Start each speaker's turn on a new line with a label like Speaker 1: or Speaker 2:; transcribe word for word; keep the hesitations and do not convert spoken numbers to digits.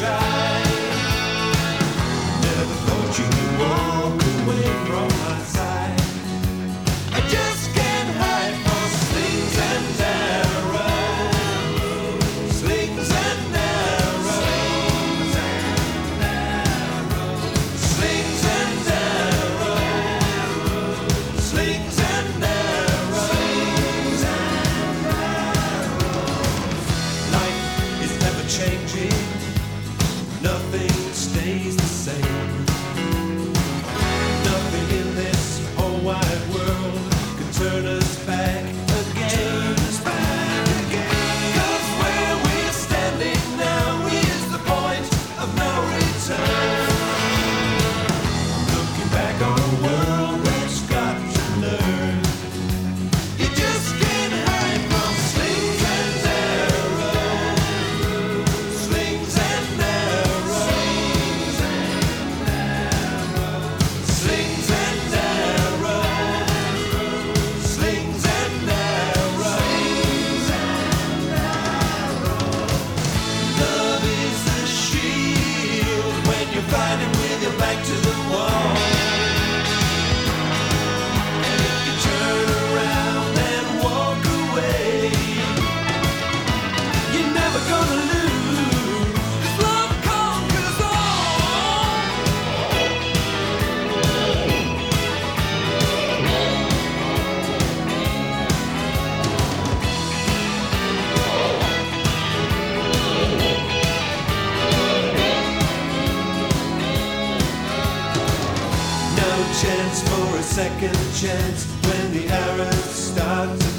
Speaker 1: try. Never thought you could walk away from my side. I just can't hide from slings and arrows, slings and arrows, slings and arrows, slings and arrows. Life is never changing, nothing stays the same. Nothing in this whole wide world can turn us back again. 'Cause where we're standing now is the point of no return. Looking back on a world we've got to learn. You just can't hide from slings and arrows, slings and arrows, slings and arrows, slings and arrows. Love is the shield when you're fighting with your back to the wall. And if you turn around and walk away, you're never gonna lose. 'Cause love conquers all. No chance for a second chance when the arrows start to